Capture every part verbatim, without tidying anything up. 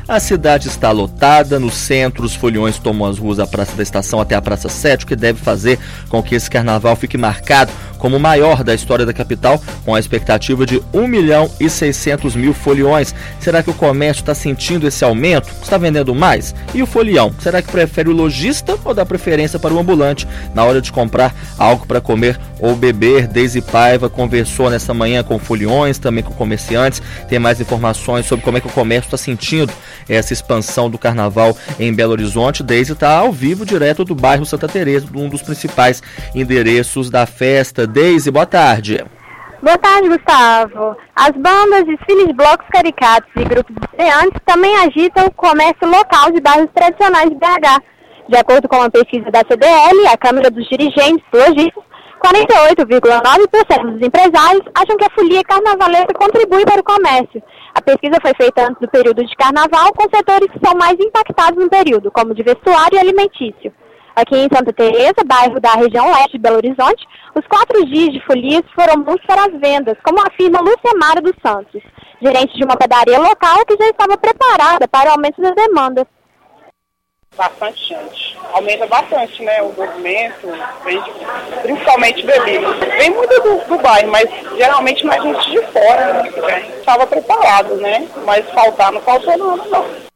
A cidade está lotada, no centro os foliões tomam as ruas da Praça da Estação até a Praça sete, o que deve fazer com que esse carnaval fique marcado como o maior da história da capital, com a expectativa de um milhão e seiscentos mil foliões. Será que o comércio está sentindo esse aumento? Está vendendo mais? E o folião? Será que prefere o lojista ou dá preferência para o ambulante na hora de comprar algo para comer ou beber? Deise Paiva conversou nessa manhã com foliões, também com comerciantes. Tem mais informações sobre como é que o comércio está sentindo essa expansão do carnaval em Belo Horizonte. Deise está ao vivo, direto do bairro Santa Teresa, um dos principais endereços da festa. Deise, boa tarde. Boa tarde, Gustavo. As bandas, desfiles de blocos caricatos e grupos de estreantes também agitam o comércio local de bairros tradicionais de B H. De acordo com uma pesquisa da C D L, a Câmara dos Dirigentes Lojistas, quarenta e oito vírgula nove por cento dos empresários acham que a folia carnavalesca contribui para o comércio. A pesquisa foi feita antes do período de carnaval, com setores que são mais impactados no período, como de vestuário e alimentício. Aqui em Santa Teresa, bairro da região leste de Belo Horizonte, os quatro dias de folias foram bons para as vendas, como afirma Lucemara dos Santos, gerente de uma padaria local que já estava preparada para o aumento da demanda. Bastante gente. Aumenta bastante, né, o movimento, principalmente bebidas. Vem muito do, do bairro, mas geralmente mais gente de fora, né? Estava preparado, né? Mas faltar não faltou nada, não.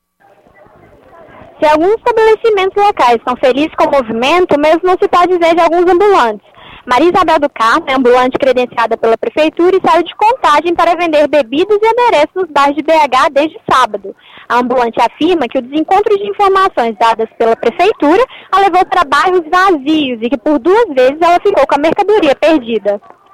Se alguns estabelecimentos locais estão felizes com o movimento, mesmo não se pode dizer de alguns ambulantes. Maria Isabel do Carmo é ambulante credenciada pela Prefeitura e saiu de Contagem para vender bebidas e adereços nos bairros de B H desde sábado. A ambulante afirma que o desencontro de informações dadas pela Prefeitura a levou para bairros vazios e que por duas vezes ela ficou com a mercadoria perdida.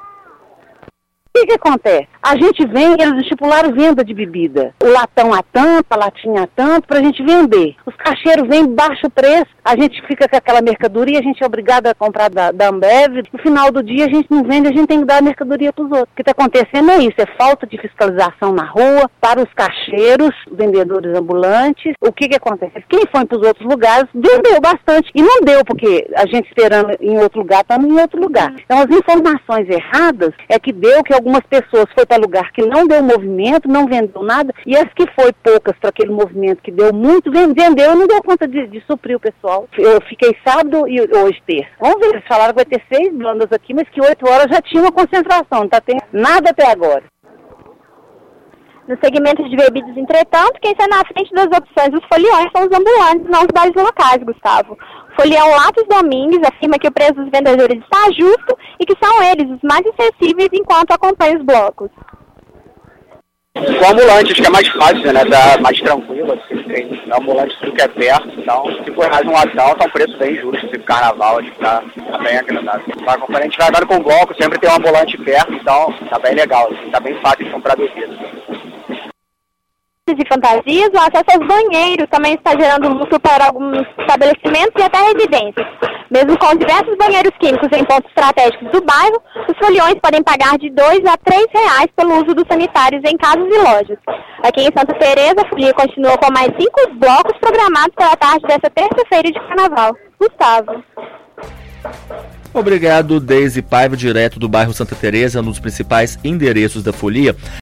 O que que acontece? A gente vem, eles estipularam venda de bebida. O latão a tanto, a latinha a tanto, pra gente vender. Os caixeiros vêm baixo preço, a gente fica com aquela mercadoria, a gente é obrigado a comprar da, da Ambev. No final do dia a gente não vende, a gente tem que dar a mercadoria pros outros. O que está acontecendo é isso, é falta de fiscalização na rua, para os caixeiros, vendedores ambulantes. O que que acontece? Quem foi para os outros lugares vendeu bastante. E não deu, porque a gente esperando em outro lugar, estamos em outro lugar. Então as informações erradas é que deu que algumas pessoas foi para lugar que não deu movimento, não vendeu nada, e as que foi poucas para aquele movimento que deu muito, vendeu e não deu conta de, de suprir o pessoal. Eu fiquei sábado e hoje terça. Vamos ver, eles falaram que vai ter seis bandas aqui, mas que oito horas já tinha uma concentração, não tá tendo nada até agora. No segmento de bebidas, entretanto, quem sai na frente das opções dos foliões são os ambulantes, não os bares locais, Gustavo. O folião Latos Domingues afirma que o preço dos vendedores está justo e que são eles os mais acessíveis enquanto acompanham os blocos. O ambulante, acho que é mais fácil, né? Tá mais tranquilo, assim, tem ambulante tudo que é perto, então, se for mais um latão, tá um preço bem justo, tipo carnaval, acho que tá, tá bem agradável. A gente vai andando com o bloco, sempre tem um ambulante perto, então tá bem legal, assim, tá bem fácil de comprar bebida. De fantasias, o acesso aos banheiros também está gerando luto para alguns estabelecimentos e até residências. Mesmo com diversos banheiros químicos em pontos estratégicos do bairro, os foliões podem pagar de dois a três reais pelo uso dos sanitários em casas e lojas. Aqui em Santa Teresa, a folia continua com mais cinco blocos programados pela tarde desta terça-feira de carnaval. Gustavo. Obrigado, Deise Paiva, direto do bairro Santa Teresa, um dos principais endereços da folia.